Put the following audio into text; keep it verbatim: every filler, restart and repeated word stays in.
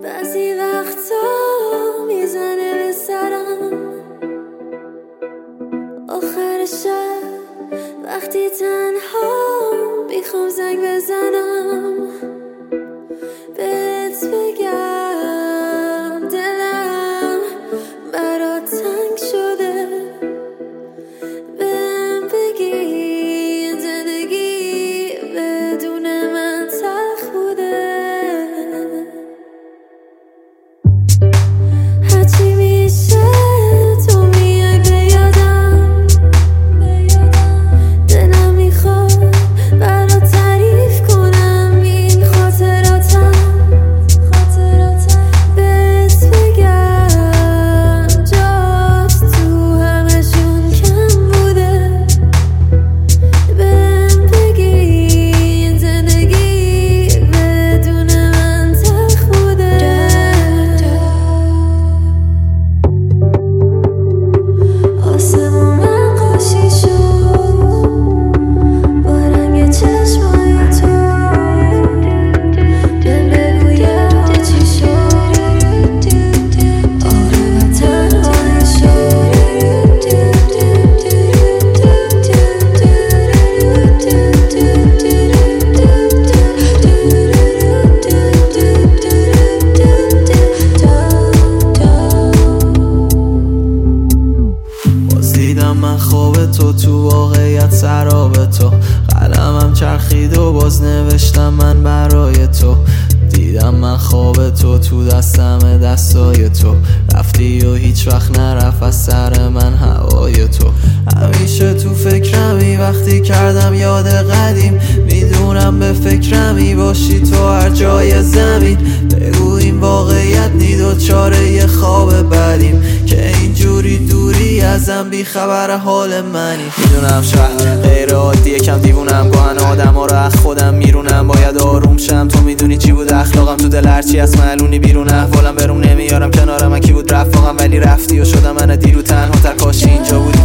بعضی وقتا میزنه به سرم آخر شب وقتی تنها میخوام زنگ بزنم بهت بگم دلم برات تنگ شده بهم بگی این زندگی بدون من تلخ بوده هرچی میشه تو میای به یادم دلم میخواد برات تعریف کنم این خاطراتم بهت بگم جات تو همشون کم بوده بهم بگی این زندگی بدون من تلخ بوده آسمون نقاشی شد با رنگ چشمای تو بهم بگو یهو چی شد عاقبت تنهایی شد باز دیدم من خواب تو تو واقعیت سراب تو قلمم چرخید و باز نوشتم من برای تو دیدم من خواب تو تو دستم دستای تو رفتی و هیچ وقت نرفت از سر من هوای تو همیشه تو فکرمی وقتی کردم یاد قدیم میدونم به فکرمی باشی تو هر جای زمین بگو این واقعیت نی دوچاره یه خواب بدیم که اینجوری دوری ازم بی خبر حال منی میدونم شهر غیر عادیه کم دیوونم گاهن آدم ها رو اخ خودم میرونم باید آروم شم تو میدونی چی بود اخلاقم تو دل هرچی از معلونی بیرون احوالم بروم نمیارم کنار من کی بود رفاقم ولی رفتی و شدم من دیرو تنها تر کاش اینجا بود